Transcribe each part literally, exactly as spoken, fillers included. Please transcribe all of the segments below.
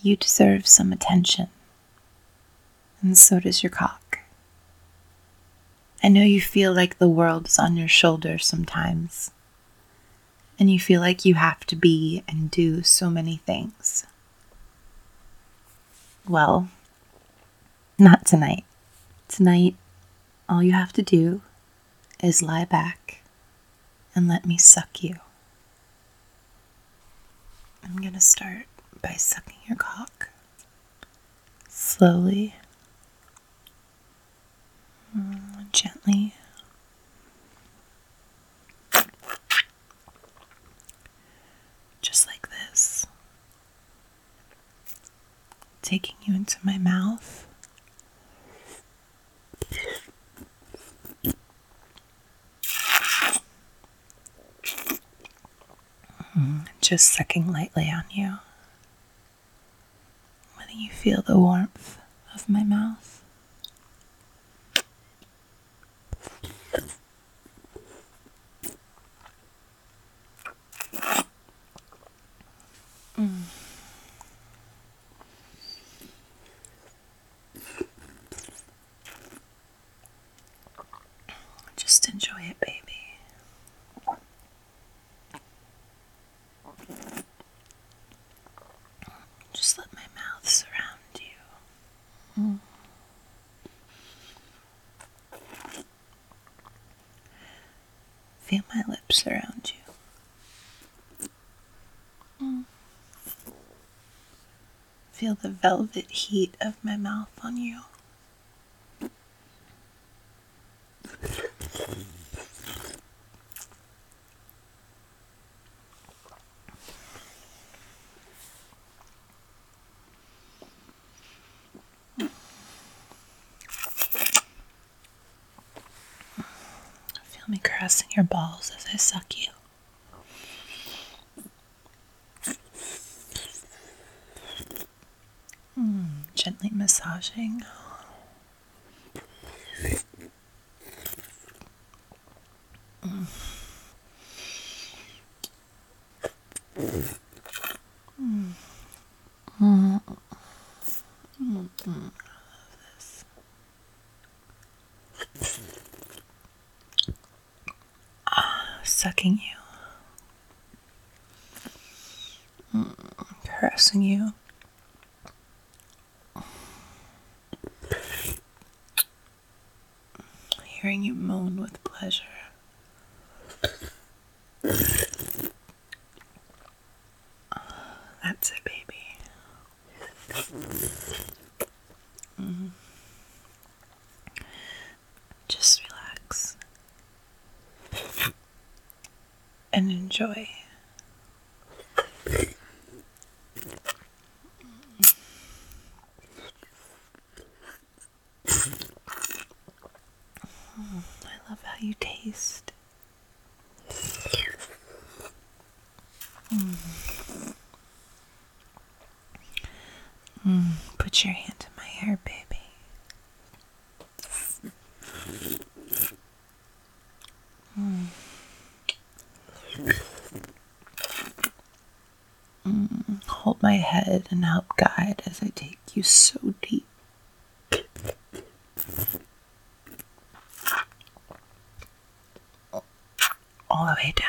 You deserve some attention, and so does your cock. I know you feel like the world is on your shoulders sometimes, and you feel like you have to be and do so many things. Well, not tonight. Tonight, all you have to do is lie back and let me suck you. I'm gonna start by sucking your cock. Slowly. Mm, gently. Just like this. Taking you into my mouth. Mm, just sucking lightly on you. Letting you feel the warmth of my mouth. Mm. Just enjoy it, baby. Just let my mouth surround you. Mm. Feel my lips around you. Mm. Feel the velvet heat of my mouth on you. Feel me caressing your balls as I suck you. Mm, gently massaging. Mm. Mm. Mm. Mm. Mm. I love this. Ah, sucking you. Mm. Caressing you. Hearing you moan with pleasure. That's it, baby. Mm. Just relax and enjoy. Mm. I love how you taste. Mm. Mm. Put your hand in my hair, baby. Mm. Mm. Hold my head and help guide as I take you so deep. All the way down.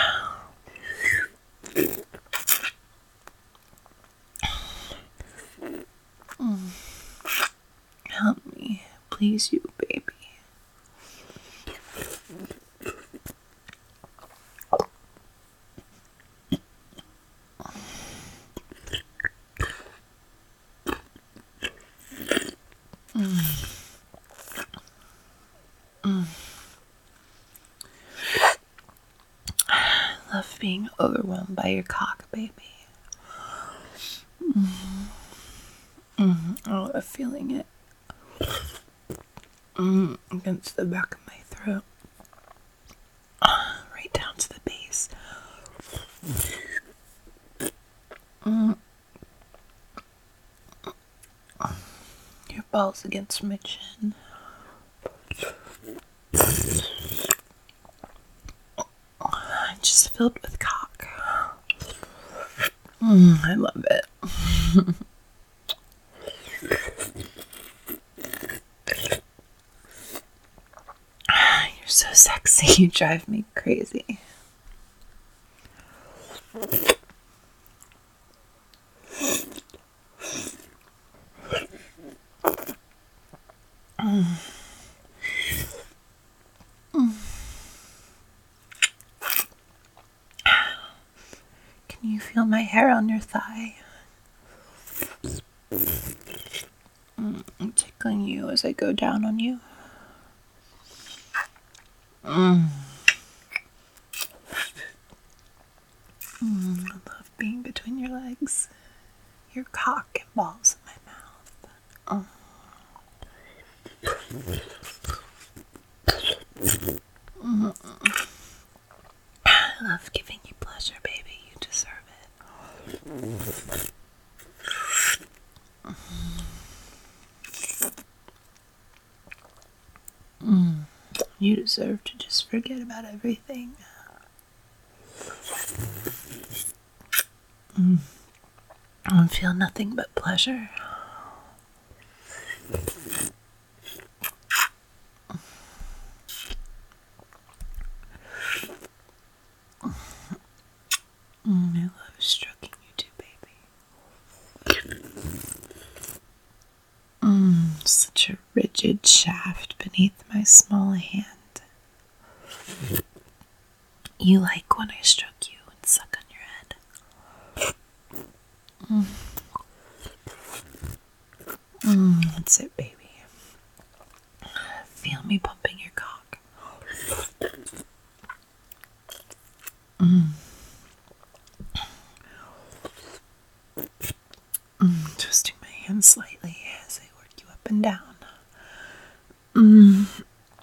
Mm. Help me, please you, baby. Mm. Mm. I love being overwhelmed by your cock, baby. Mm. Mm. Oh, I'm feeling it. Mm. Against the back of my throat. Uh, right down to the base. Mm. Your balls against my chin. Just filled with cock. Mm, I love it. sexy. You drive me crazy. Mm. Mm. Can you feel my hair on your thigh? Mm. I'm tickling you as I go down on you. Mm. Mm. I love being between your legs. Your cock and balls in my mouth. Oh. Mm. I love giving you pleasure, baby. You deserve it. Mm. You deserve to just forget about everything. Mm. And feel nothing but pleasure. Mm, I love stroking you too, baby. Mm, such a rigid shaft beneath my small hand. You like when I stroke you and suck on your head. Mm. Mm, that's it, baby. Feel me pumping your cock. Mm. Mm, twisting my hand slightly as I work you up and down. Mm.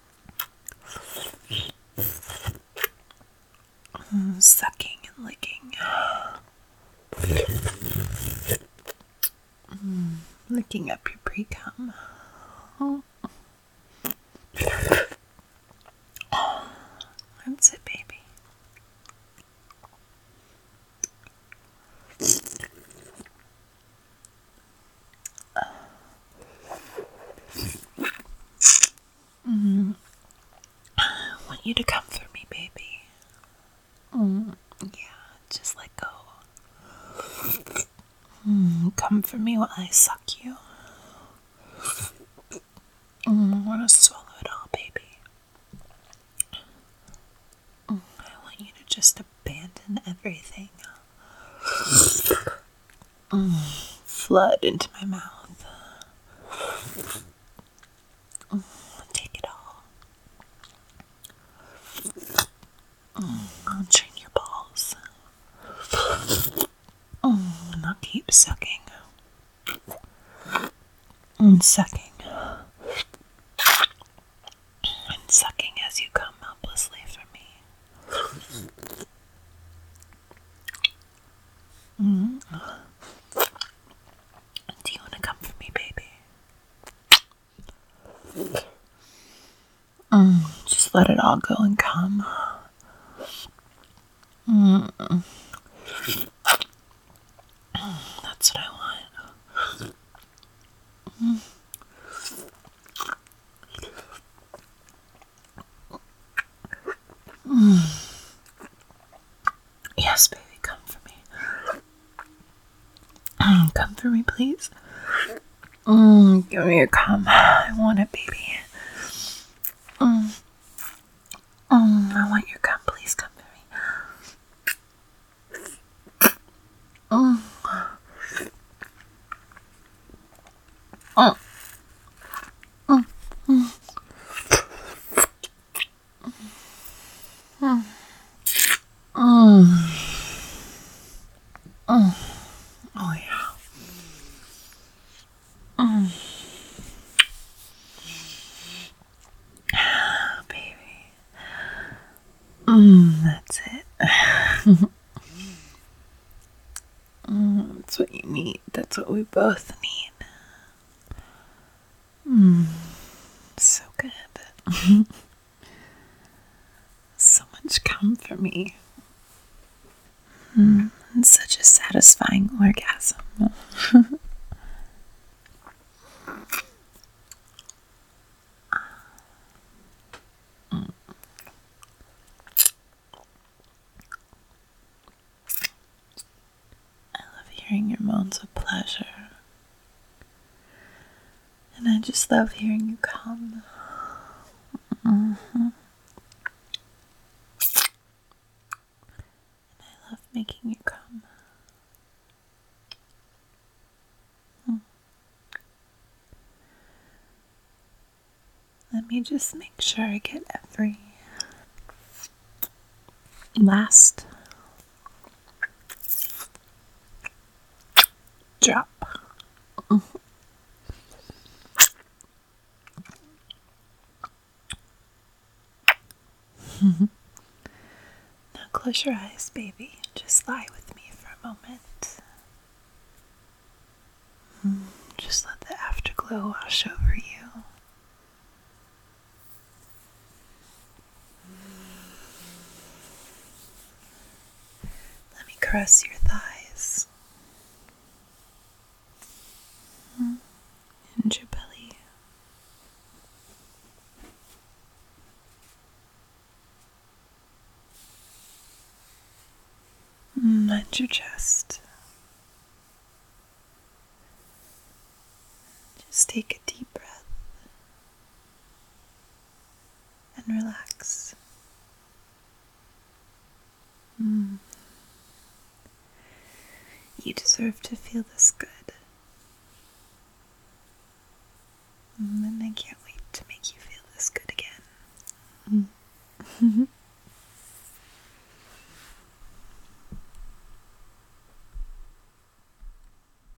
Mm, sucking and licking. Mm, licking up your pre-cum. Oh. That's it, baby. Mm. I want you to come for me, baby. Mm. Yeah, just let go. Mm. Come for me while I suck you. Mm. I want to swallow it all, baby. Mm. I want you to just abandon everything. Mm. Flood into my mouth. Mm. Take it all. Mm. I'll train your balls. Mm. And I'll keep sucking. And sucking. And sucking as you come helplessly for me. Mm. Do you want to come for me, baby? Mm. Just let it all go and come. Mm. That's what I want. Mm. Mm. Yes, baby, come for me. Mm. Come for me, please. Mm. Give me your cum. I want it, baby. Mm. Mm. I want your cum. Please come for me. Mm. Mm. Mm. Mm. Mm. Mm. Mm. Oh, yeah. Mm. Baby. Mm. That's it. Mm. That's what you need. That's what we both need. Mm. So good. So much come for me. Mm. And such a satisfying orgasm. hearing your moans of pleasure. And I just love hearing you come. Mm-hmm. And I love making you come. Mm. Let me just make sure I get every last drop. Mm-hmm. Mm-hmm. Now close your eyes, baby. Just lie with me for a moment. Mm. Just let the afterglow wash over you. Let me caress your thighs. Mm. And your belly. Mm. And your chest. Just take a deep breath and relax. Mm. You deserve to feel this good. Mm. And I can't